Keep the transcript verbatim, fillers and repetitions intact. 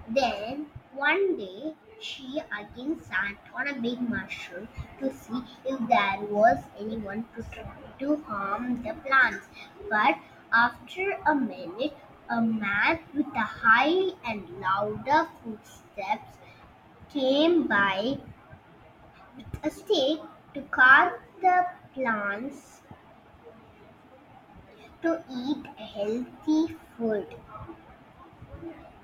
Then one day she again sat on a big mushroom to see if there was anyone to try to harm the plants. But after a minute, a man with a high and louder footsteps came by with a stake to carve the plants to eat healthy food.